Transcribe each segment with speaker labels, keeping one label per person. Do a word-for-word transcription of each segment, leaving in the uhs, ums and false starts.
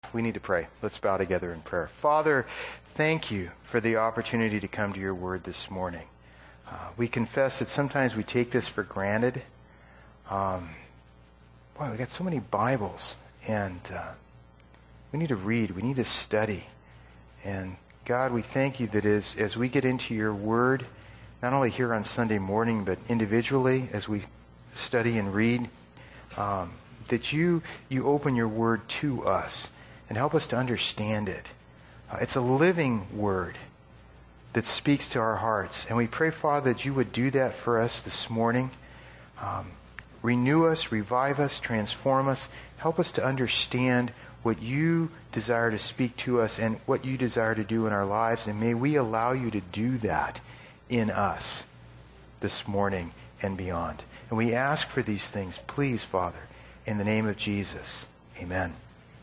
Speaker 1: We need to pray. Let's bow together in prayer. Father, thank you for the opportunity to come to your word this morning. Uh, we confess that sometimes we take this for granted. Um, boy, we got so many Bibles, and uh, we need to read. We need to study. And God, we thank you that as, as we get into your word, not only here on Sunday morning, but individually as we study and read, um, that you you open your word to us and help us to understand it. Uh, it's a living word that speaks to our hearts. And we pray, Father, that you would do that for us this morning. Um, renew us, revive us, transform us. Help us to understand what you desire to speak to us and what you desire to do in our lives. And may we allow you to do that in us this morning and beyond. And we ask for these things, please, Father, in the name of Jesus. Amen.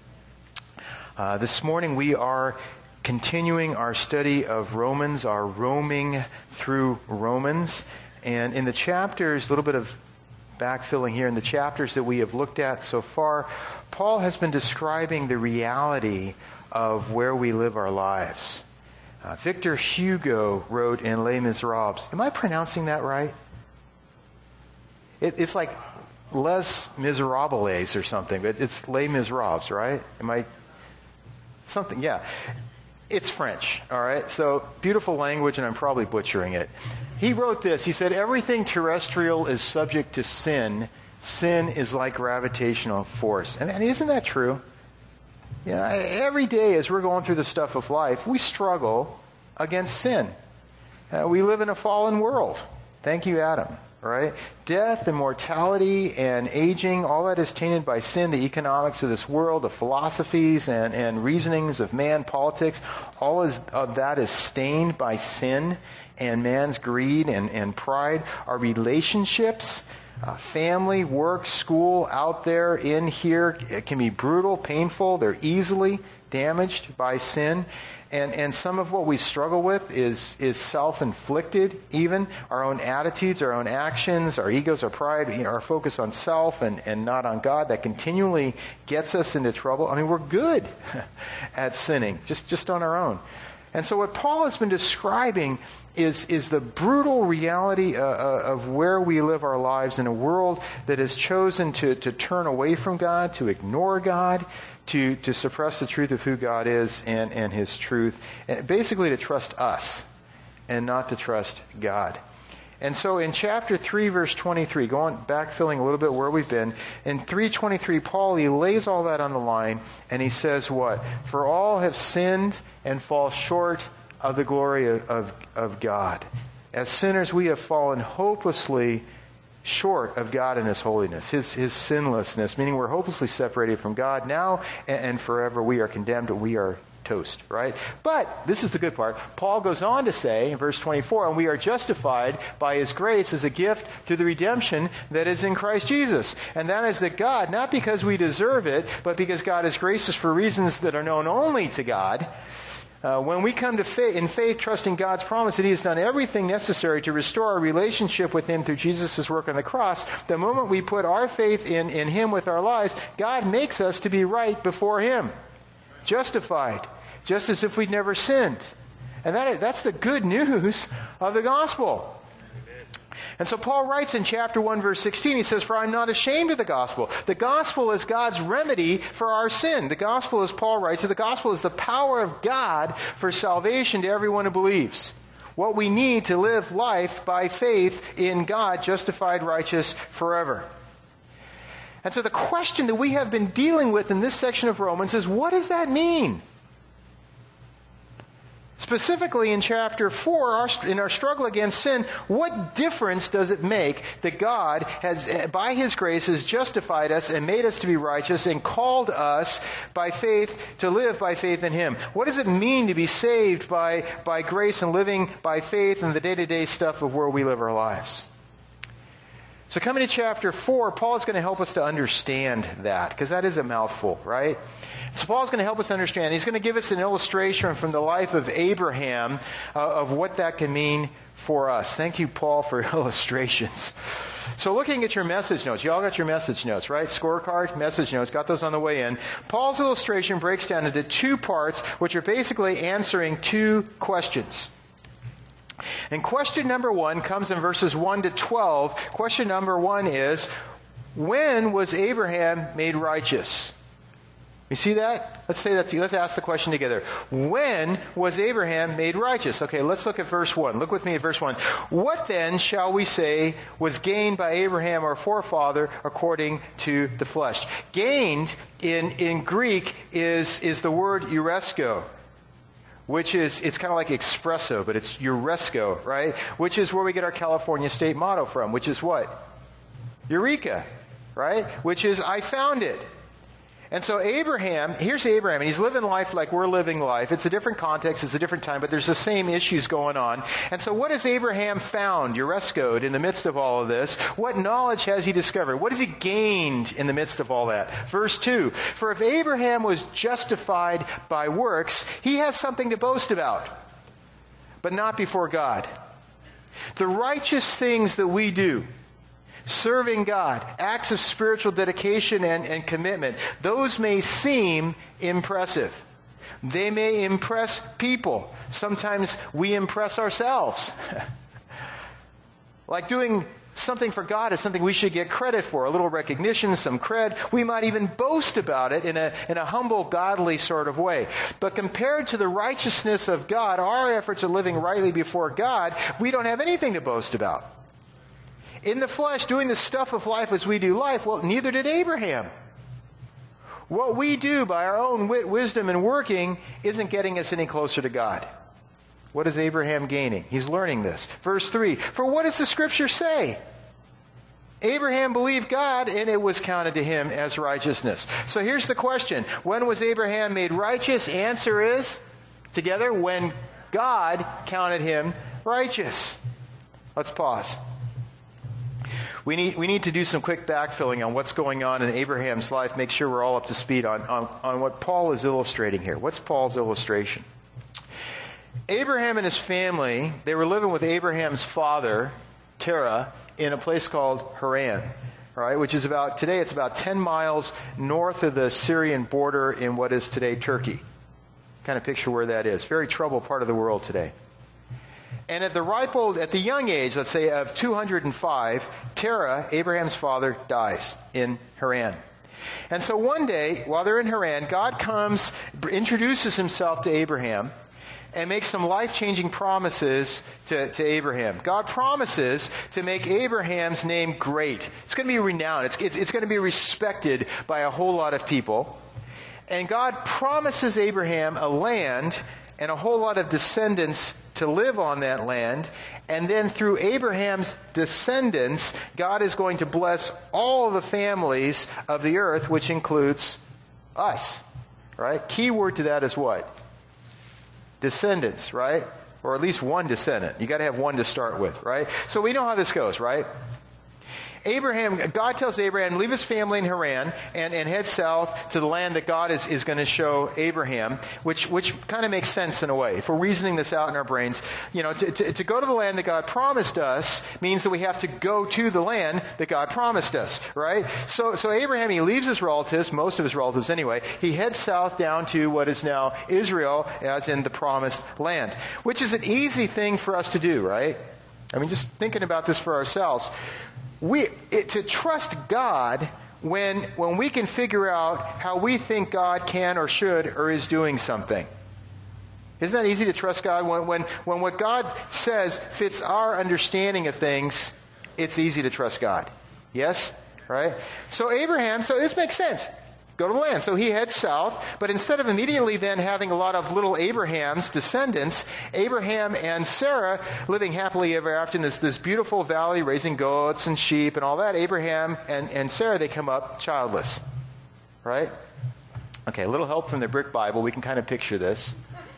Speaker 1: Uh, this morning we are continuing our study of Romans, our roaming through Romans. And in the chapters, a little bit of backfilling here, in the chapters that we have looked at so far, Paul has been describing the reality of where we live our lives. Uh, Victor Hugo wrote in Les Miserables. Am I pronouncing that right? It, it's like Les Miserables or something, but it's Les Miserables, right? Am I... Something, yeah. It's French, all right? So, beautiful language, and I'm probably butchering it. He wrote this. He said, everything terrestrial is subject to sin. Sin is like gravitational force. And, and isn't that true? You know, every day as we're going through the stuff of life, we struggle against sin. Uh, we live in a fallen world. Thank you, Adam. Right? Death and mortality and aging, all that is tainted by sin, the economics of this world, the philosophies and, and reasonings of man, politics, all is, of that is stained by sin and man's greed and, and pride. Our relationships, uh, family, work, school, out there, in here, it can be brutal, painful. They're easily damaged by sin. And and some of what we struggle with is is self-inflicted even. Our own attitudes, our own actions, our egos, our pride, you know, our focus on self and, and not on God, that continually gets us into trouble. I mean, we're good at sinning, just, just on our own. And so what Paul has been describing is, is the brutal reality uh, uh, of where we live our lives in a world that has chosen to, to turn away from God, to ignore God, to, to suppress the truth of who God is and, and His truth, and basically to trust us and not to trust God. And so in chapter three, verse twenty-three, going backfilling a little bit where we've been, in three twenty-three, Paul, he lays all that on the line, and he says what? For all have sinned and fall short of the glory of, of, of God. As sinners, we have fallen hopelessly short of God and His holiness, His His sinlessness, meaning we're hopelessly separated from God. Now and, and forever we are condemned and we are toast, right? But, this is the good part, Paul goes on to say in verse twenty-four, and we are justified by His grace as a gift through the redemption that is in Christ Jesus. And that is that God, not because we deserve it, but because God is gracious for reasons that are known only to God, Uh, when we come to faith, in faith, trusting God's promise that He has done everything necessary to restore our relationship with Him through Jesus' work on the cross, the moment we put our faith in, in Him with our lives, God makes us to be right before Him. Justified. Just as if we'd never sinned. And that, that's the good news of the gospel. And so Paul writes in chapter one, verse sixteen, he says, for I'm not ashamed of the gospel. The gospel is God's remedy for our sin. The gospel, as Paul writes, the gospel is the power of God for salvation to everyone who believes. What we need to live life by faith in God, justified, righteous, forever. And so the question that we have been dealing with in this section of Romans is, what does that mean? Specifically in chapter four, our, in our struggle against sin, what difference does it make that God has, by His grace, has justified us and made us to be righteous and called us by faith to live by faith in Him? What does it mean to be saved by, by grace and living by faith in the day-to-day stuff of where we live our lives? So coming to chapter four, Paul is going to help us to understand that, because that is a mouthful, right? So Paul's going to help us understand. He's going to give us an illustration from the life of Abraham uh, of what that can mean for us. Thank you, Paul, for illustrations. So looking at your message notes, you all got your message notes, right? Scorecard, message notes, got those on the way in. Paul's illustration breaks down into two parts, which are basically answering two questions. And question number one comes in verses one to twelve. Question number one is, when was Abraham made righteous? You see that? Let's say that. Let's ask the question together. When was Abraham made righteous? Okay, let's look at verse one. Look with me at verse one. What then shall we say was gained by Abraham our forefather according to the flesh? Gained in, in Greek is, is the word euresko, which is, it's kind of like espresso, but it's euresko, right? Which is where we get our California state motto from, which is what? Eureka, right? Which is, I found it. And so Abraham, here's Abraham, and he's living life like we're living life. It's a different context, it's a different time, but there's the same issues going on. And so what has Abraham found, eureskoed, in the midst of all of this? What knowledge has he discovered? What has he gained in the midst of all that? Verse two, for if Abraham was justified by works, he has something to boast about, but not before God. The righteous things that we do, serving God, acts of spiritual dedication and, and commitment, those may seem impressive. They may impress people. Sometimes we impress ourselves. Like doing something for God is something we should get credit for, a little recognition, some cred. We might even boast about it in a, in a humble, godly sort of way. But compared to the righteousness of God, our efforts of living rightly before God, we don't have anything to boast about. In the flesh, doing the stuff of life as we do life, well, neither did Abraham. What we do by our own wit, wisdom, and working isn't getting us any closer to God. What is Abraham gaining? He's learning this. Verse three, for what does the Scripture say? Abraham believed God, and it was counted to him as righteousness. So here's the question. When was Abraham made righteous? Answer is, together, when God counted him righteous. Let's pause. We need, we need to do some quick backfilling on what's going on in Abraham's life. Make sure we're all up to speed on, on, on what Paul is illustrating here. What's Paul's illustration? Abraham and his family, they were living with Abraham's father, Terah, in a place called Haran, right? Which is about, today it's about ten miles north of the Syrian border in what is today Turkey. Kind of picture where that is. Very troubled part of the world today. And at the ripe old, at the young age, let's say of two hundred five, Terah, Abraham's father, dies in Haran. And so one day, while they're in Haran, God comes, introduces himself to Abraham, and makes some life-changing promises to, to Abraham. God promises to make Abraham's name great. It's going to be renowned. It's, it's, it's going to be respected by a whole lot of people. And God promises Abraham a land and a whole lot of descendants to live on that land. And then through Abraham's descendants, God is going to bless all the families of the earth, which includes us. Right? Key word to that is what? Descendants, right? Or at least one descendant. You got to have one to start with, right? So we know how this goes, right? Abraham, God tells Abraham, leave his family in Haran and, and head south to the land that God is, is going to show Abraham, which which kind of makes sense in a way. If we're reasoning this out in our brains, you know, to, to, to go to the land that God promised us means that we have to go to the land that God promised us, right? So, so Abraham, he leaves his relatives, most of his relatives anyway. He heads south down to what is now Israel, as in the promised land, which is an easy thing for us to do, right? I mean, just thinking about this for ourselves. We it, to trust God when when we can figure out how we think God can or should or is doing something. Isn't that easy to trust God when when when what God says fits our understanding of things? It's easy to trust God. Yes, right? So Abraham, so this makes sense. Go to the land. So he heads south, but instead of immediately then having a lot of little Abraham's descendants, Abraham and Sarah living happily ever after in this, this beautiful valley, raising goats and sheep and all that, Abraham and, and Sarah, they come up childless. Right? Okay, a little help from the Brick Bible. We can kind of picture this.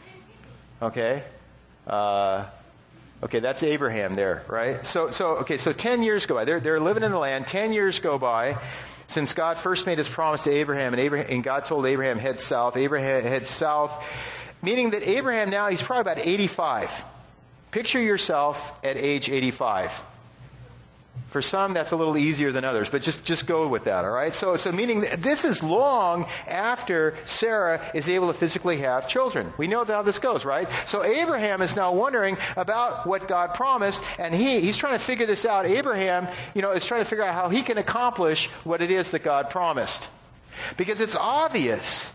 Speaker 1: Okay? Uh, okay, that's Abraham there, right? So, so okay, so ten years go by. They're, they're living in the land. Ten years go by since God first made his promise to Abraham, and Abraham, and God told Abraham, head south. Abraham heads south, meaning that Abraham now, he's probably about eighty-five. Picture yourself at age eighty-five. For some, that's a little easier than others, but just, just go with that, all right? So, so meaning this is long after Sarah is able to physically have children. We know how this goes, right? So Abraham is now wondering about what God promised, and he, he's trying to figure this out. Abraham, you know, is trying to figure out how he can accomplish what it is that God promised. Because it's obvious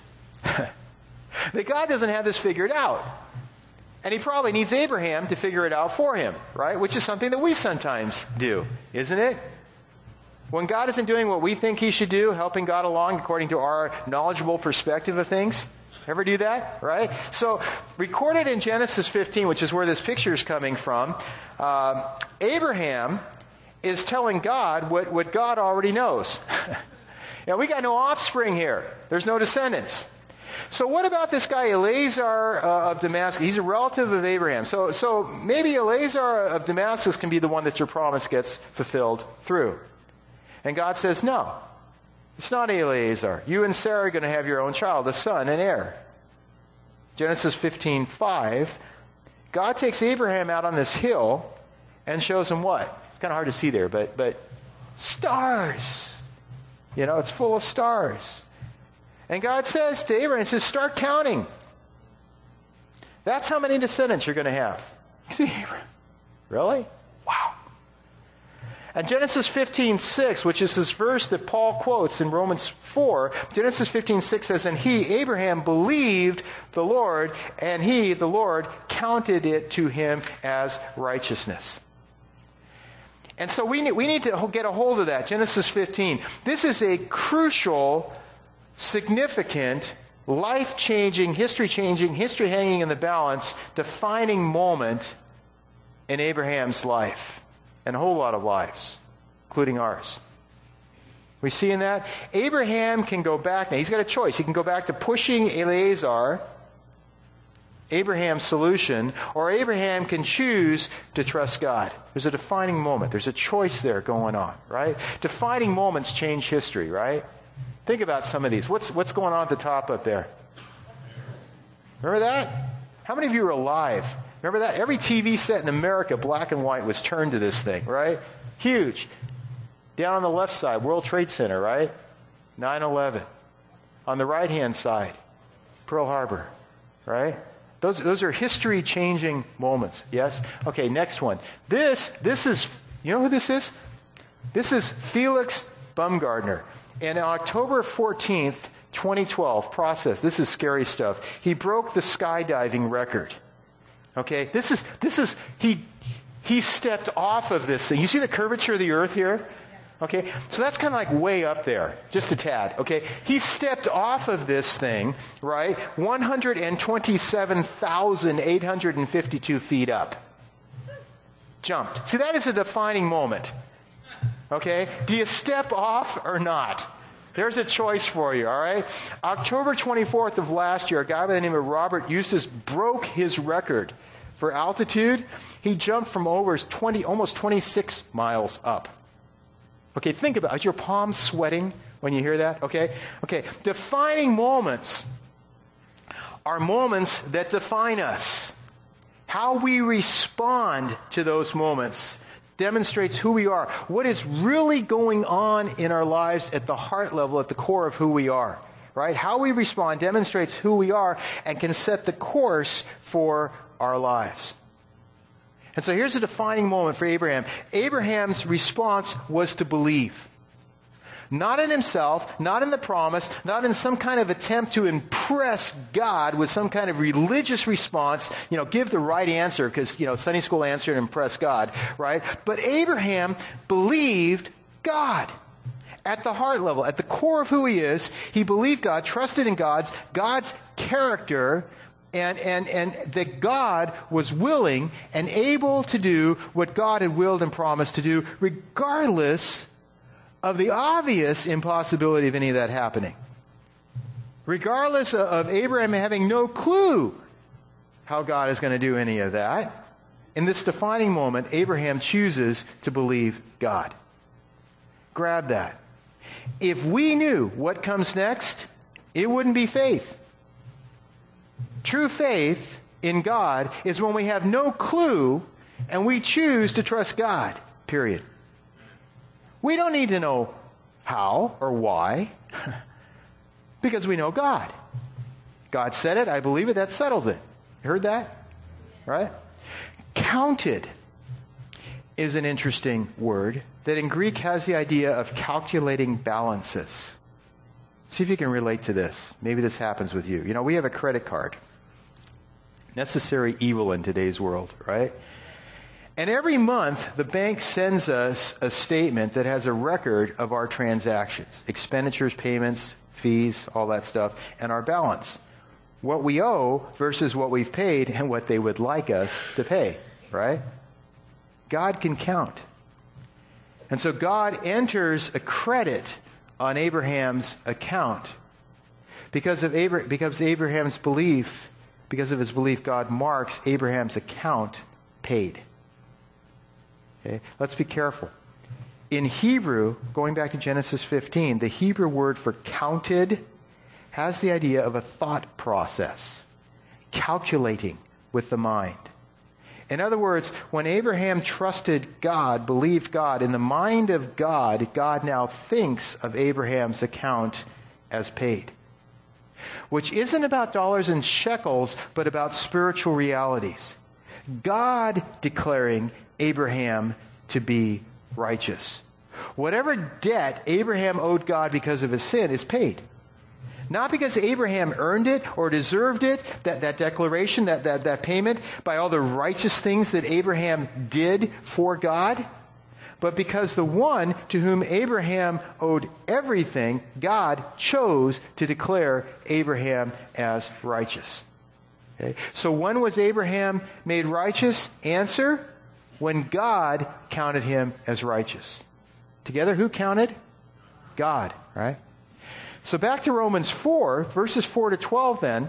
Speaker 1: that God doesn't have this figured out. And he probably needs Abraham to figure it out for him, right? Which is something that we sometimes do, isn't it? When God isn't doing what we think he should do, helping God along according to our knowledgeable perspective of things. Ever do that, right? So, recorded in Genesis fifteen, which is where this picture is coming from, uh, Abraham is telling God what, what God already knows. Now, we got no offspring here. There's no descendants. So what about this guy Eleazar uh, of Damascus? He's a relative of Abraham. So, so maybe Eleazar of Damascus can be the one that your promise gets fulfilled through. And God says, no, it's not Eleazar. You and Sarah are going to have your own child, a son, an heir. Genesis fifteen five. God takes Abraham out on this hill and shows him what? It's kind of hard to see there, but but stars. You know, it's full of stars. And God says to Abraham, he says, start counting. That's how many descendants you're going to have. You see, Abraham, really? Wow. And Genesis fifteen six, which is this verse that Paul quotes in Romans four, Genesis fifteen six says, and he, Abraham, believed the Lord, and he, the Lord, counted it to him as righteousness. And so we need, we need to get a hold of that, Genesis fifteen. This is a crucial, significant, life-changing, history-changing, history hanging in the balance, defining moment in Abraham's life. And a whole lot of lives, including ours. We see in that? Abraham can go back. Now, he's got a choice. He can go back to pushing Eleazar, Abraham's solution, or Abraham can choose to trust God. There's a defining moment. There's a choice there going on, right? Defining moments change history, right? Think about some of these. What's what's going on at the top up there? Remember that? How many of you are alive? Remember that? Every T V set in America, black and white, was turned to this thing, right? Huge. Down on the left side, World Trade Center, right? nine eleven. On the right-hand side, Pearl Harbor, right? Those those are history-changing moments, yes? Okay, next one. This, this is, you know who this is? This is Felix Baumgartner. And on October fourteenth, twenty twelve, process, this is scary stuff, he broke the skydiving record. Okay, this is, this is, he, he stepped off of this thing. You see the curvature of the earth here? Okay, so that's kind of like way up there, just a tad. Okay, he stepped off of this thing, right, one hundred twenty-seven thousand eight hundred fifty-two feet up. Jumped. See, that is a defining moment. Okay, do you step off or not? There's a choice for you, all right? October twenty-fourth of last year, a guy by the name of Robert Eustace broke his record for altitude. He jumped from over twenty, almost twenty-six miles up. Okay, think about it. Is your palms sweating when you hear that? Okay, okay. Defining moments are moments that define us. How we respond to those moments demonstrates who we are. What is really going on in our lives at the heart level, at the core of who we are. Right? How we respond demonstrates who we are and can set the course for our lives. And so here's a defining moment for Abraham. Abraham's response was to believe. Not in himself, not in the promise, not in some kind of attempt to impress God with some kind of religious response, you know, give the right answer because, you know, Sunday school answer and impress God, right? But Abraham believed God. At the heart level, at the core of who he is, he believed God, trusted in God's, God's character, and, and, and that God was willing and able to do what God had willed and promised to do, regardless of the obvious impossibility of any of that happening. Regardless of Abraham having no clue how God is going to do any of that, in this defining moment, Abraham chooses to believe God. Grab that. If we knew what comes next, it wouldn't be faith. True faith in God is when we have no clue and we choose to trust God, period. We don't need to know how or why, because we know God. God said it, I believe it, that settles it. You heard that? Right? Counted is an interesting word that in Greek has the idea of calculating balances. See if you can relate to this. Maybe this happens with you. You know, we have a credit card. Necessary evil in today's world, right? And every month, the bank sends us a statement that has a record of our transactions, expenditures, payments, fees, all that stuff, and our balance. What we owe versus what we've paid and what they would like us to pay, right? God can count. And so God enters a credit on Abraham's account. Because of Abra- because Abraham's belief, because of his belief, God marks Abraham's account paid. Okay? Let's be careful. In Hebrew, going back to Genesis fifteen, the Hebrew word for counted has the idea of a thought process, calculating with the mind. In other words, when Abraham trusted God, believed God, in the mind of God, God now thinks of Abraham's account as paid. Which isn't about dollars and shekels, but about spiritual realities. God declaring Abraham to be righteous. Whatever debt Abraham owed God because of his sin is paid. Not because Abraham earned it or deserved it, that, that declaration, that, that, that payment, by all the righteous things that Abraham did for God, but because the one to whom Abraham owed everything, God chose to declare Abraham as righteous. Okay? So when was Abraham made righteous? Answer, when God counted him as righteous. Together, who counted? God, right? So back to Romans four, verses four to twelve then,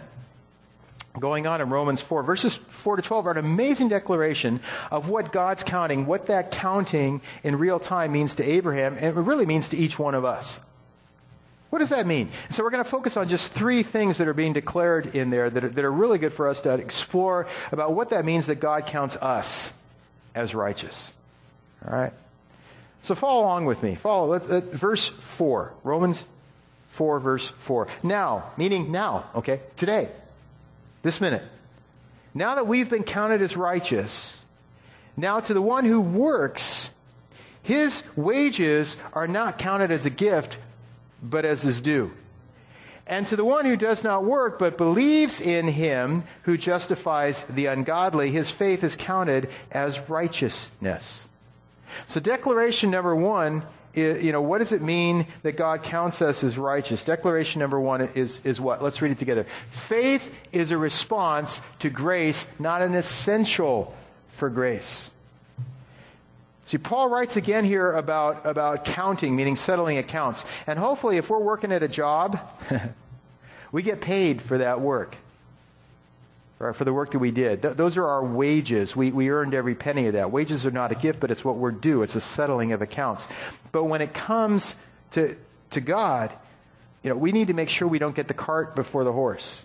Speaker 1: going on in Romans four. Verses four to twelve are an amazing declaration of what God's counting, what that counting in real time means to Abraham, and it really means to each one of us. What does that mean? So we're going to focus on just three things that are being declared in there that are, that are really good for us to explore about what that means that God counts us as righteous. All right? So follow along with me. Follow. Let's, uh, verse four. Romans four, verse four. Now, meaning now, okay? Today. This minute. Now that we've been counted as righteous, now to the one who works, his wages are not counted as a gift, but as his due. And to the one who does not work, but believes in him who justifies the ungodly, his faith is counted as righteousness. So declaration number one, is, you know, what does it mean that God counts us as righteous? Declaration number one is, is what? Let's read it together. Faith is a response to grace, not an essential for grace. See, Paul writes again here about, about counting, meaning settling accounts. And hopefully if we're working at a job, we get paid for that work. Or for the work that we did. Th- those are our wages. We, we earned every penny of that. Wages are not a gift, but it's what we're due. It's a settling of accounts. But when it comes to, to God, you know, we need to make sure we don't get the cart before the horse.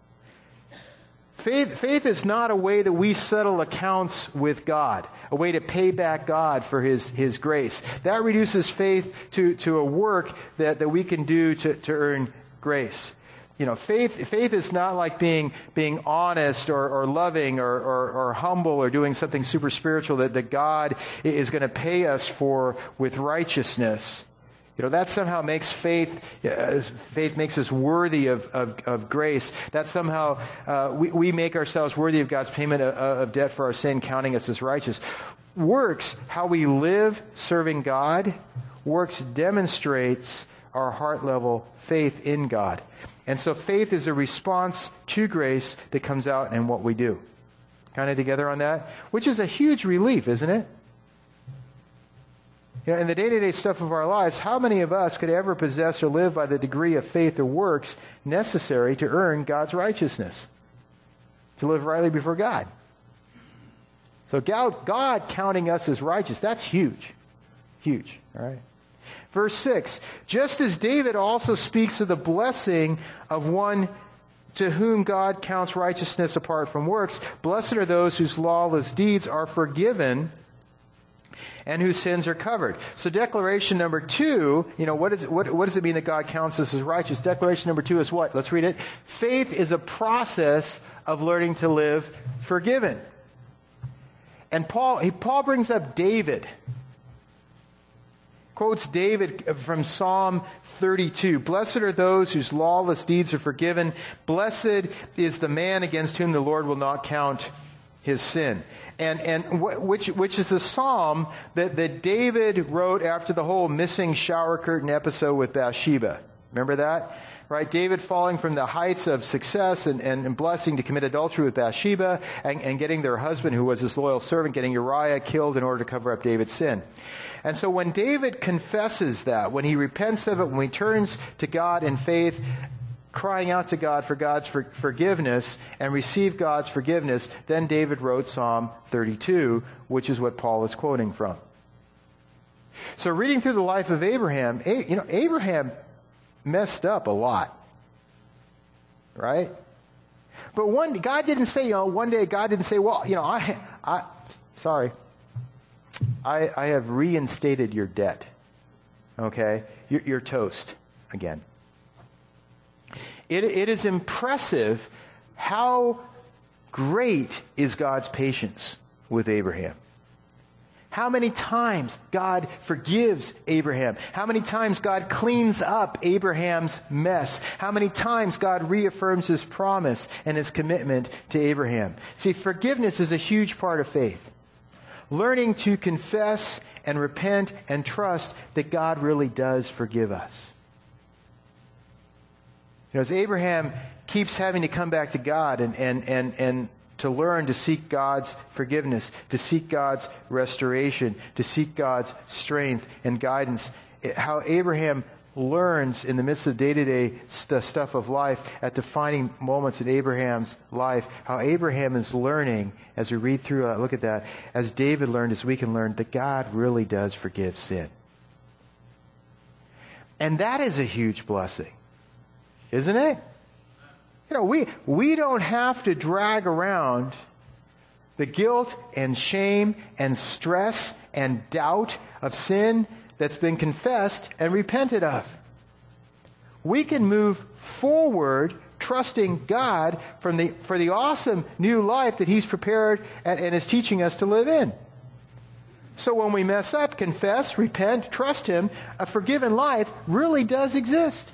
Speaker 1: Faith, faith is not a way that we settle accounts with God, a way to pay back God for His, His grace. That reduces faith to, to a work that, that we can do to, to earn grace. You know, faith faith is not like being being honest or, or loving or, or, or humble or doing something super spiritual that, that God is going to pay us for with righteousness. You know, that somehow makes faith, uh, faith makes us worthy of, of, of grace. That somehow uh, we, we make ourselves worthy of God's payment of, of debt for our sin, counting us as righteous. Works, how we live serving God, works demonstrates our heart level faith in God. And so faith is a response to grace that comes out in what we do. Kind of together on that? Which is a huge relief, isn't it? You know, in the day-to-day stuff of our lives, how many of us could ever possess or live by the degree of faith or works necessary to earn God's righteousness? To live rightly before God. So God, God counting us as righteous, that's huge. Huge, all right? Verse six, just as David also speaks of the blessing of one to whom God counts righteousness apart from works, blessed are those whose lawless deeds are forgiven and whose sins are covered. So declaration number two, you know, what, is, what, what does it mean that God counts us as righteous? Declaration number two is what? Let's read it. Faith is a process of learning to live forgiven. And Paul, he, Paul brings up David. Quotes David from Psalm thirty-two. Blessed are those whose lawless deeds are forgiven. Blessed is the man against whom the Lord will not count his sin. And and wh- which which is a psalm that, that David wrote after the whole missing shower curtain episode with Bathsheba. Remember that? Right? David falling from the heights of success and, and, and blessing to commit adultery with Bathsheba and, and getting their husband, who was his loyal servant, getting Uriah killed in order to cover up David's sin. And so when David confesses that, when he repents of it, when he turns to God in faith, crying out to God for God's for, forgiveness and receive God's forgiveness, then David wrote Psalm thirty-two, which is what Paul is quoting from. So reading through the life of Abraham, you know, Abraham messed up a lot. Right? But one, God didn't say, you know, one day God didn't say, well, you know, I, I, sorry, I, I have reinstated your debt. Okay? You're, you're toast again. It, it is impressive how great is God's patience with Abraham. How many times God forgives Abraham? How many times God cleans up Abraham's mess? How many times God reaffirms his promise and his commitment to Abraham? See, forgiveness is a huge part of faith. Learning to confess and repent and trust that God really does forgive us. You know, as Abraham keeps having to come back to God and, and, and, and to learn to seek God's forgiveness, to seek God's restoration, to seek God's strength and guidance, it, how Abraham learns in the midst of day-to-day st- stuff of life, at defining moments in Abraham's life, how Abraham is learning, as we read through, uh, look at that, as David learned, as we can learn, that God really does forgive sin. And that is a huge blessing, isn't it? You know, we, we don't have to drag around the guilt and shame and stress and doubt of sin that's been confessed and repented of. We can move forward trusting God from the, for the awesome new life that He's prepared and, and is teaching us to live in. So when we mess up, confess, repent, trust Him, a forgiven life really does exist.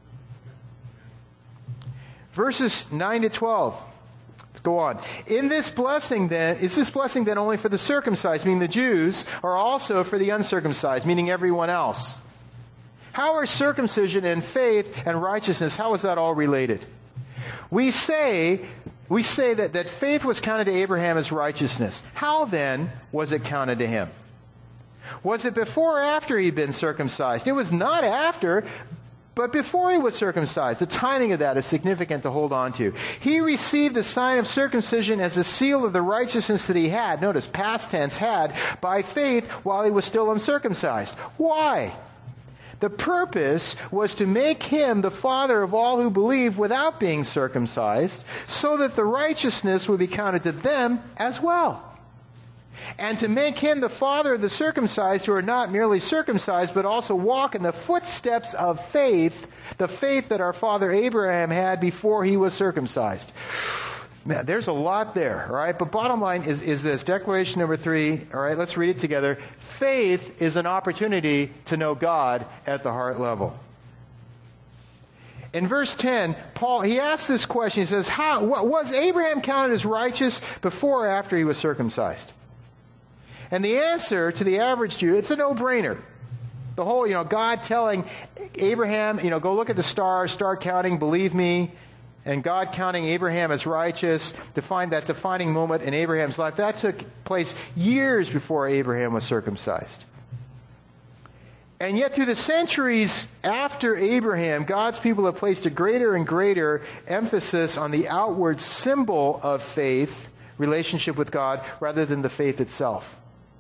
Speaker 1: Verses nine to twelve. Let's go on. In this blessing then, is this blessing then only for the circumcised, meaning the Jews, or also for the uncircumcised, meaning everyone else? How are circumcision and faith and righteousness, how is that all related? We say, we say that, that faith was counted to Abraham as righteousness. How then was it counted to him? Was it before or after he'd been circumcised? It was not after, but before he was circumcised. The timing of that is significant to hold on to. He received the sign of circumcision as a seal of the righteousness that he had, notice past tense, had, by faith while he was still uncircumcised. Why? The purpose was to make him the father of all who believe without being circumcised, so that the righteousness would be counted to them as well. And to make him the father of the circumcised who are not merely circumcised, but also walk in the footsteps of faith, the faith that our father Abraham had before he was circumcised. Man, there's a lot there, all right? But bottom line is, is this, declaration number three, all right, let's read it together. Faith is an opportunity to know God at the heart level. In verse ten, Paul, he asks this question, he says, "How was Abraham counted as righteous before or after he was circumcised?" And the answer to the average Jew, it's a no-brainer. The whole, you know, God telling Abraham, you know, go look at the stars, start counting, believe me, and God counting Abraham as righteous, to find that defining moment in Abraham's life, that took place years before Abraham was circumcised. And yet through the centuries after Abraham, God's people have placed a greater and greater emphasis on the outward symbol of faith, relationship with God, rather than the faith itself.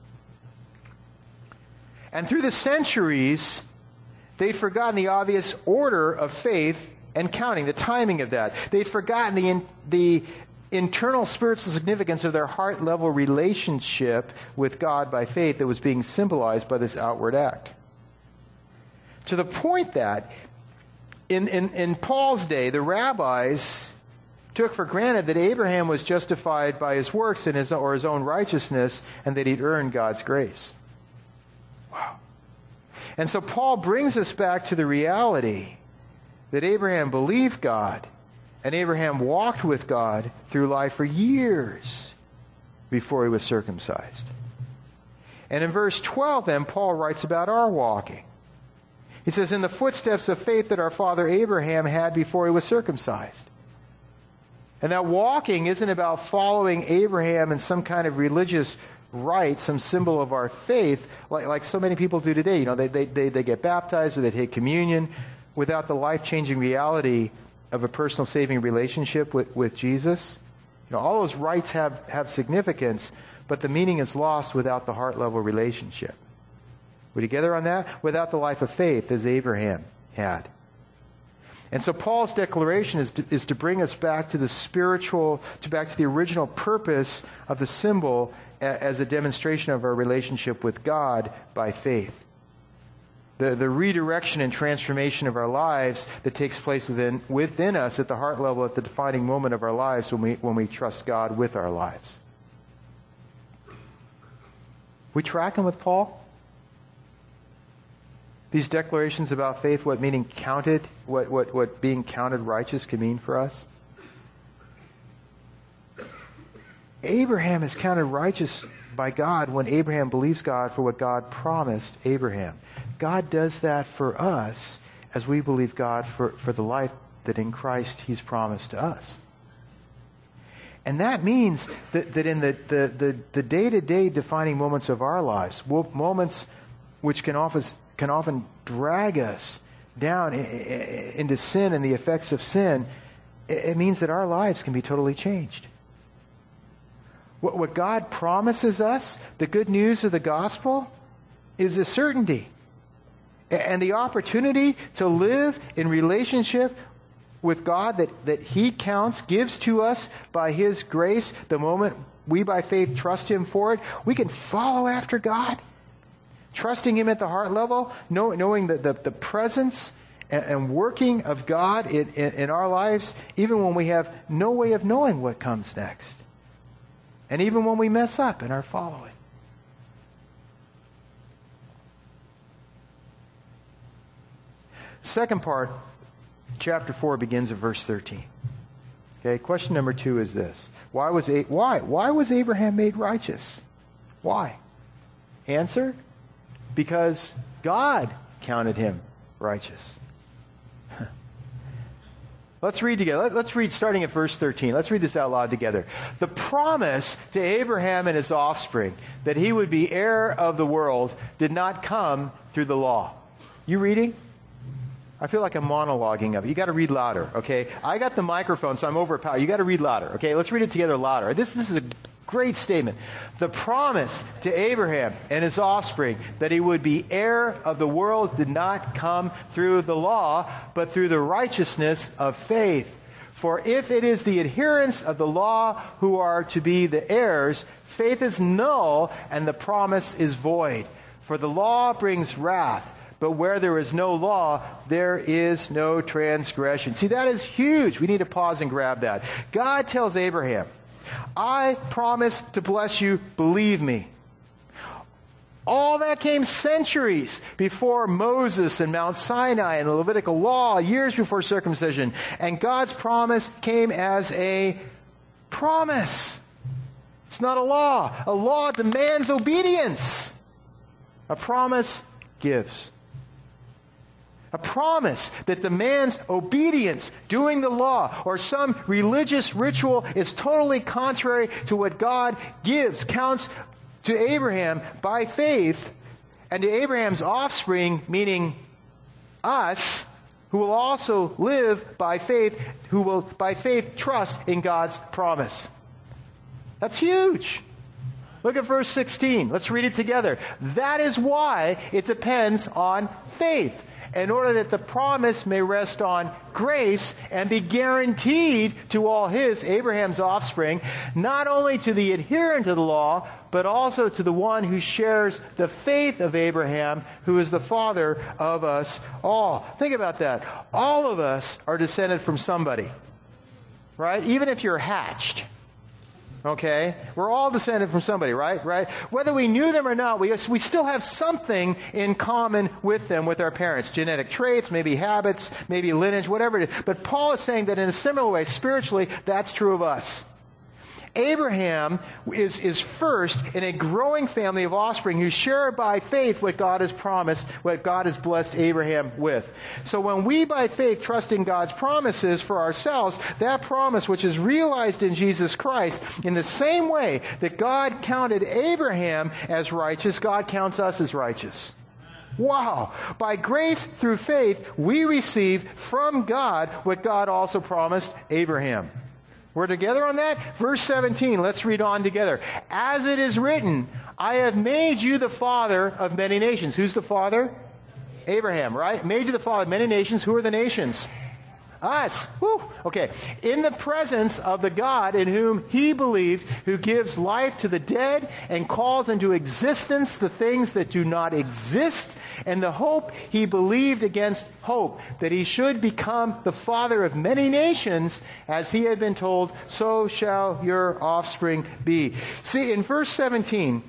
Speaker 1: And through the centuries, they've forgotten the obvious order of faith and counting, the timing of that. They've forgotten the, the internal spiritual significance of their heart-level relationship with God by faith that was being symbolized by this outward act. To the point that in, in, in Paul's day, the rabbis took for granted that Abraham was justified by his works and his, or his own righteousness, and that he'd earned God's grace. Wow. And so Paul brings us back to the reality that Abraham believed God, and Abraham walked with God through life for years before he was circumcised. And in verse twelve then, Paul writes about our walking. He says, in the footsteps of faith that our father Abraham had before he was circumcised. And that walking isn't about following Abraham in some kind of religious rite, some symbol of our faith, like, like so many people do today. You know, they, they, they, they get baptized or they take communion without the life-changing reality of a personal saving relationship with, with Jesus. You know, all those rites have, have significance, but the meaning is lost without the heart-level relationship. We're together on that? Without the life of faith as Abraham had. And so Paul's declaration is to, is to bring us back to the spiritual, to back to the original purpose of the symbol a, as a demonstration of our relationship with God by faith. The, the redirection and transformation of our lives that takes place within, within us at the heart level at the defining moment of our lives when we, when we trust God with our lives. We tracking with Paul? These declarations about faith, what meaning counted, what, what, what being counted righteous can mean for us. Abraham is counted righteous by God when Abraham believes God for what God promised Abraham. God does that for us as we believe God for, for the life that in Christ He's promised to us. And that means that, that in the, the, the, the day-to-day defining moments of our lives, moments which can often can often drag us down into sin and the effects of sin, it means that our lives can be totally changed. What God promises us, the good news of the gospel, is a certainty. And the opportunity to live in relationship with God that, that He counts, gives to us by His grace, the moment we by faith trust Him for it, we can follow after God. Trusting Him at the heart level, know, knowing the, the, the presence and, and working of God in, in, in our lives, even when we have no way of knowing what comes next. And even when we mess up in our following. Second part, chapter four begins at verse thirteen. Okay, question number two is this. Why was, A- why? Why was Abraham made righteous? Why? Answer? Because God counted him righteous. Let's read together. Let's read starting at verse thirteen. Let's read this out loud together. The promise to Abraham and his offspring that he would be heir of the world did not come through the law. You reading? I feel like I'm monologuing of it. You got to read louder, okay? I got the microphone, so I'm overpowered. You got to read louder, okay? Let's read it together louder. This, this is a great statement. The promise to Abraham and his offspring that he would be heir of the world did not come through the law, but through the righteousness of faith. For if it is the adherents of the law who are to be the heirs, faith is null and the promise is void. For the law brings wrath, but where there is no law, there is no transgression. See, that is huge. We need to pause and grab that. God tells Abraham, I promise to bless you, believe me. All that came centuries before Moses and Mount Sinai and the Levitical law, years before circumcision. And God's promise came as a promise. It's not a law. A law demands obedience. A promise gives. A promise that demands obedience, doing the law, or some religious ritual is totally contrary to what God gives, counts to Abraham by faith, and to Abraham's offspring, meaning us, who will also live by faith, who will by faith trust in God's promise. That's huge. Look at verse sixteen. Let's read it together. That is why it depends on faith. in order that the promise may rest on grace and be guaranteed to all his, Abraham's offspring, not only to the adherent of the law, but also to the one who shares the faith of Abraham, who is the father of us all. Think about that. All of us are descended from somebody, right? Even if you're hatched. Okay? We're all descended from somebody, right? Right? Whether we knew them or not, we, we still have something in common with them, with our parents. Genetic traits, maybe habits, maybe lineage, whatever it is. But Paul is saying that in a similar way, spiritually, that's true of us. Abraham is, is first in a growing family of offspring who share by faith what God has promised, what God has blessed Abraham with. So when we by faith trust in God's promises for ourselves, that promise which is realized in Jesus Christ, in the same way that God counted Abraham as righteous, God counts us as righteous. Wow! By grace through faith, we receive from God what God also promised Abraham. We're together on that? Verse seventeen, let's read on together. As it is written, I have made you the father of many nations. Who's the father? Abraham, right? Made you the father of many nations. Who are the nations? Us. Whew. Okay. In the presence of the God in whom he believed, who gives life to the dead and calls into existence the things that do not exist, and the hope he believed against hope, that he should become the father of many nations, as he had been told, so shall your offspring be. See, in verse seventeen,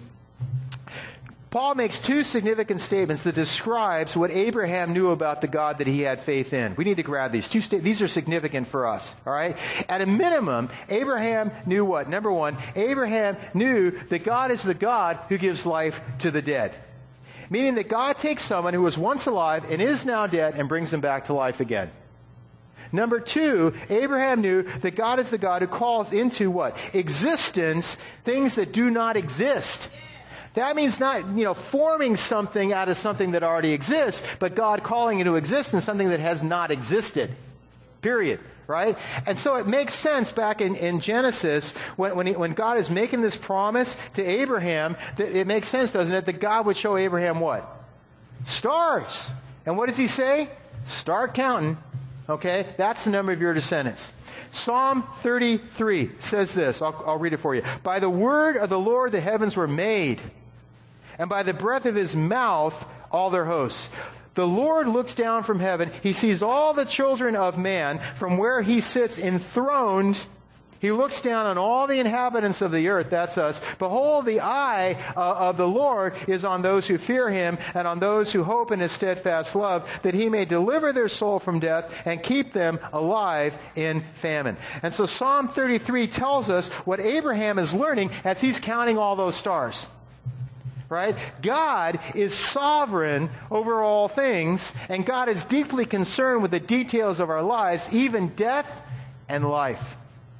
Speaker 1: Paul makes two significant statements that describes what Abraham knew about the God that he had faith in. We need to grab these. Two sta- these are significant for us, all right? At a minimum, Abraham knew what? Number one, Abraham knew that God is the God who gives life to the dead. Meaning that God takes someone who was once alive and is now dead and brings them back to life again. Number two, Abraham knew that God is the God who calls into what? Existence things that do not exist. That means not, you know, forming something out of something that already exists, but God calling into existence something that has not existed. Period. Right? And so it makes sense back in, in Genesis, when when, he, when God is making this promise to Abraham, that it makes sense, doesn't it, that God would show Abraham what? Stars. And what does he say? Start counting. Okay? That's the number of your descendants. Psalm thirty-three says this. I'll, I'll read it for you. By the word of the Lord the heavens were made, and by the breath of his mouth all their hosts. The Lord looks down from heaven. He sees all the children of man from where he sits enthroned. He looks down on all the inhabitants of the earth. That's us. Behold, the eye uh, of the Lord is on those who fear him and on those who hope in his steadfast love, that he may deliver their soul from death and keep them alive in famine. And so Psalm thirty-three tells us what Abraham is learning as he's counting all those stars. Right? God is sovereign over all things, and God is deeply concerned with the details of our lives, even death and life.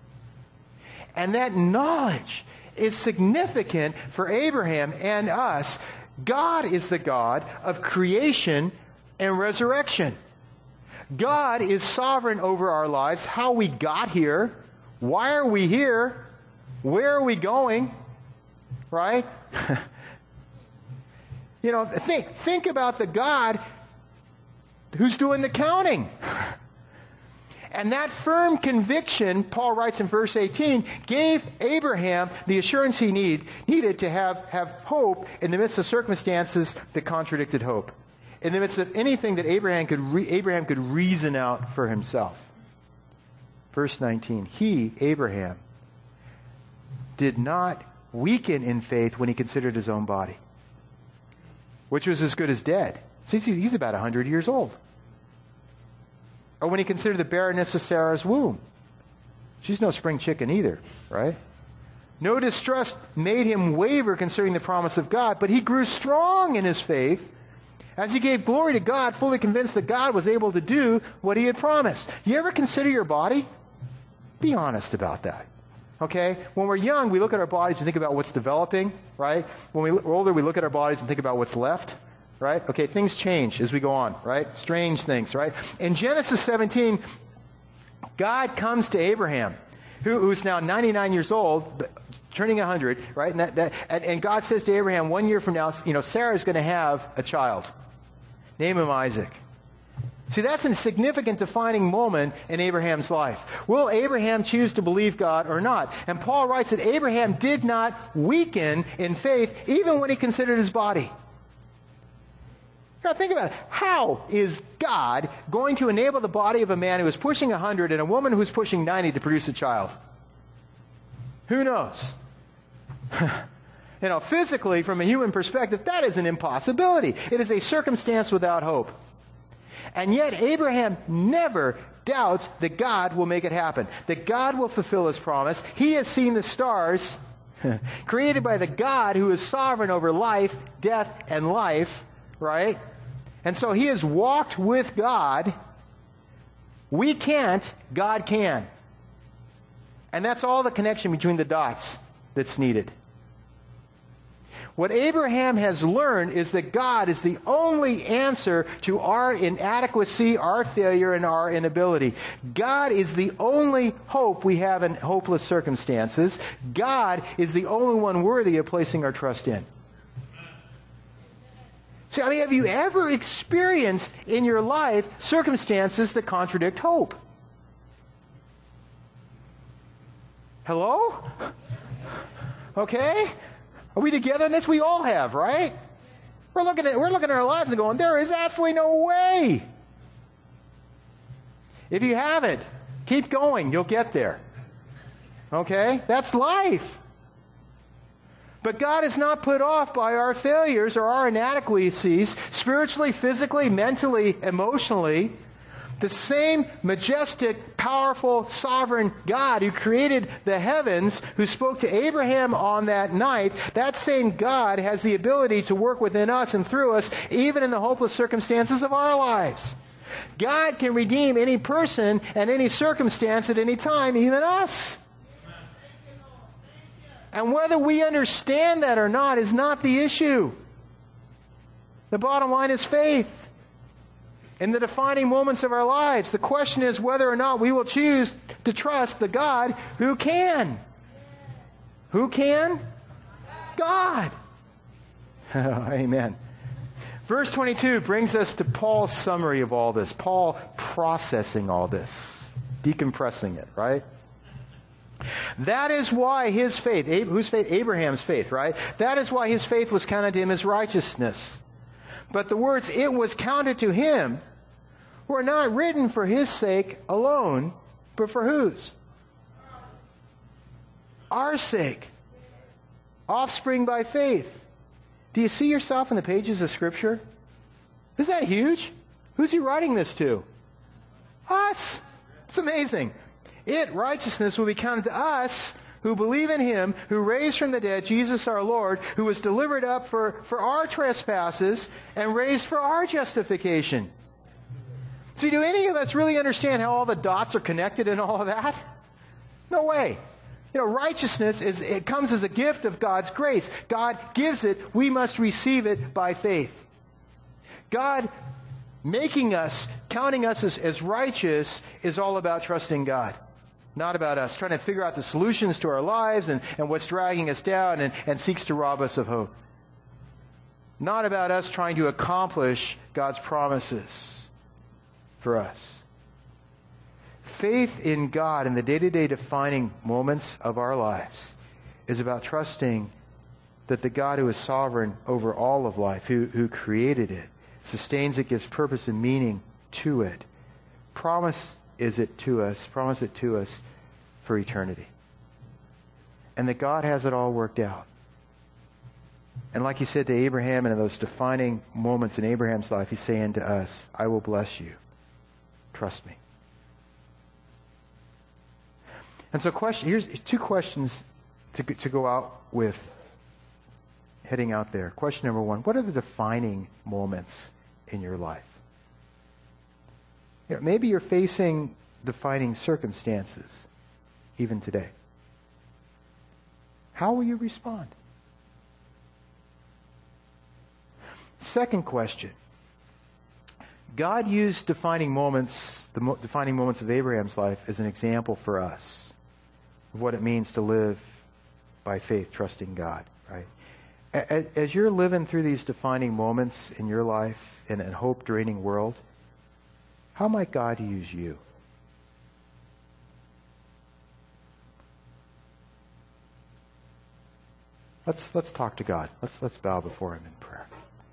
Speaker 1: And that knowledge is significant for Abraham and us. God is the God of creation and resurrection. God is sovereign over our lives, how we got here, why are we here, where are we going, right? You know, think, think about the God who's doing the counting. And that firm conviction, Paul writes in verse eighteen, gave Abraham the assurance he need, needed to have, have hope in the midst of circumstances that contradicted hope. In the midst of anything that Abraham could, re, Abraham could reason out for himself. Verse nineteen, he, Abraham, did not weaken in faith when he considered his own body, which was as good as dead. See, he's about one hundred years old. Or when he considered the barrenness of Sarah's womb. She's no spring chicken either, right? No distrust made him waver concerning the promise of God, but he grew strong in his faith as he gave glory to God, fully convinced that God was able to do what he had promised. You ever consider your body? Be honest about that. Okay? When we're young, we look at our bodies and think about what's developing, right? When we're older, we look at our bodies and think about what's left, right? Okay, things change as we go on, right? Strange things, right? In Genesis seventeen, God comes to Abraham, who, who's now ninety-nine years old, turning one hundred, right? And, that, that, and, and God says to Abraham, one year from now, you know, Sarah's going to have a child. Name him Isaac. See, that's a significant defining moment in Abraham's life. Will Abraham choose to believe God or not? And Paul writes that Abraham did not weaken in faith even when he considered his body. Now think about it. How is God going to enable the body of a man who is pushing one hundred and a woman who's pushing ninety to produce a child? Who knows? You know, physically, from a human perspective, that is an impossibility. It is a circumstance without hope. And yet Abraham never doubts that God will make it happen, that God will fulfill His promise. He has seen the stars created by the God who is sovereign over life, death, and life, right? And so he has walked with God. We can't, God can. And that's all the connection between the dots that's needed. What Abraham has learned is that God is the only answer to our inadequacy, our failure, and our inability. God is the only hope we have in hopeless circumstances. God is the only one worthy of placing our trust in. See, I mean, have you ever experienced in your life circumstances that contradict hope? Hello? Okay? Are we together in this? We all have, right? We're looking at we're looking at our lives and going, there is absolutely no way. If you haven't, keep going. You'll get there. Okay? That's life. But God is not put off by our failures or our inadequacies, spiritually, physically, mentally, emotionally. The same majestic, powerful, sovereign God who created the heavens, who spoke to Abraham on that night, that same God has the ability to work within us and through us, even in the hopeless circumstances of our lives. God can redeem any person and any circumstance at any time, even us. And whether we understand that or not is not the issue. The bottom line is faith. In the defining moments of our lives, the question is whether or not we will choose to trust the God who can. Who can? God. Amen. Verse twenty-two brings us to Paul's summary of all this. Paul processing all this. Decompressing it, right? That is why his faith, whose faith? Abraham's faith, right? That is why his faith was counted to him as righteousness. But the words, it was counted to him, were not written for his sake alone, but for whose? Our sake. Offspring by faith. Do you see yourself in the pages of Scripture? Isn't that huge? Who's he writing this to? Us. It's amazing. It, righteousness, will be counted to us who believe in Him, who raised from the dead Jesus our Lord, who was delivered up for, for our trespasses and raised for our justification. So do any of us really understand how all the dots are connected and all of that? No way. You know, righteousness is, it comes as a gift of God's grace. God gives it. We must receive it by faith. God making us, counting us as, as righteous is all about trusting God. Not about us trying to figure out the solutions to our lives and, and what's dragging us down and, and seeks to rob us of hope. Not about us trying to accomplish God's promises for us. Faith in God in the day-to-day defining moments of our lives is about trusting that the God who is sovereign over all of life, who, who created it, sustains it, gives purpose and meaning to it, promise is it to us, promise it to us for eternity. And that God has it all worked out. And like He said to Abraham, and in those defining moments in Abraham's life, He's saying to us, I will bless you. Trust me. And so question, here's two questions to, to go out with heading out there. Question number one, what are the defining moments in your life? You know, maybe you're facing defining circumstances even today. How will you respond? Second question. God used defining moments, the mo- defining moments of Abraham's life as an example for us of what it means to live by faith, trusting God, right? A- as you're living through these defining moments in your life in a hope-draining world, how might God use you? Let's let's talk to God. Let's let's bow before Him in prayer.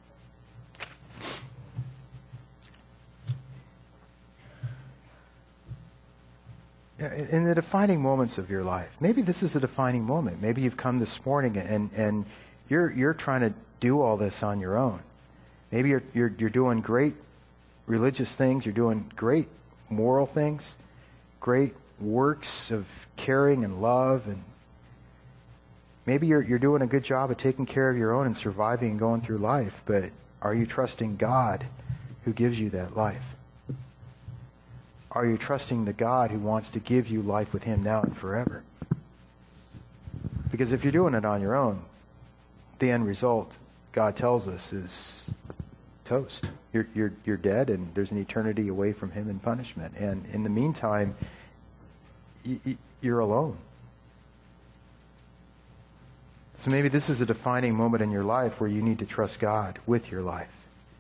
Speaker 1: In the defining moments of your life, maybe this is a defining moment. Maybe you've come this morning and and you're you're trying to do all this on your own. Maybe you're you're you're doing great religious things. You're doing great moral things, great works of caring and love, and maybe you're you're doing a good job of taking care of your own and surviving and going through life. But are you trusting God, who gives you that life? Are you trusting the God who wants to give you life with Him now and forever? Because if you're doing it on your own, the end result, God tells us, is toast. You're, you're, you're dead, and there's an eternity away from Him in punishment. And in the meantime, y- y- you're alone. So maybe this is a defining moment in your life where you need to trust God with your life.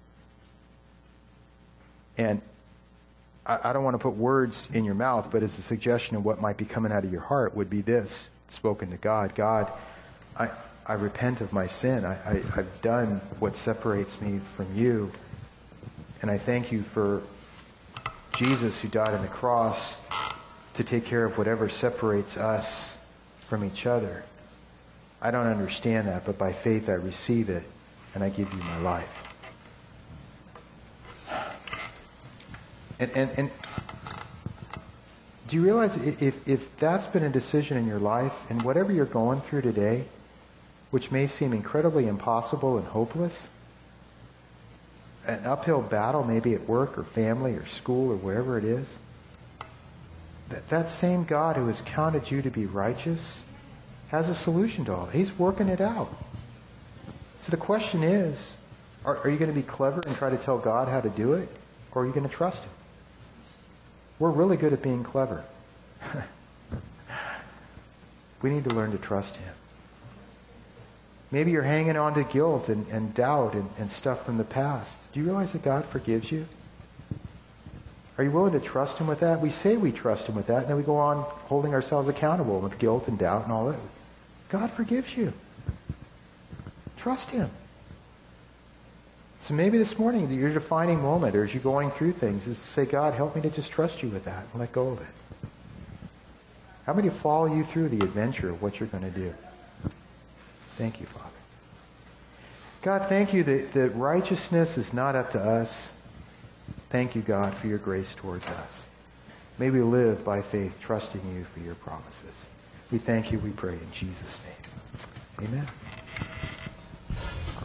Speaker 1: And I don't want to put words in your mouth, but as a suggestion of what might be coming out of your heart would be this, spoken to God. God, I, I repent of my sin. I, I, I've done what separates me from you. And I thank you for Jesus, who died on the cross to take care of whatever separates us from each other. I don't understand that, but by faith I receive it, and I give you my life. And, and, and do you realize if, if that's been a decision in your life, and whatever you're going through today, which may seem incredibly impossible and hopeless, an uphill battle maybe at work or family or school or wherever it is, that, that same God who has counted you to be righteous has a solution to all that. He's working it out. So the question is, are, are you going to be clever and try to tell God how to do it, or are you going to trust Him? We're really good at being clever. We need to learn to trust Him. Maybe you're hanging on to guilt and, and doubt and, and stuff from the past. Do you realize that God forgives you? Are you willing to trust Him with that? We say we trust Him with that, and then we go on holding ourselves accountable with guilt and doubt and all that. God forgives you. Trust Him. So maybe this morning, your defining moment, or as you're going through things, is to say, God, help me to just trust you with that and let go of it. How many follow you through the adventure of what you're going to do? Thank you, Father. God, thank you that, that righteousness is not up to us. Thank you, God, for your grace towards us. May we live by faith, trusting you for your promises. We thank you, we pray in Jesus' name. Amen.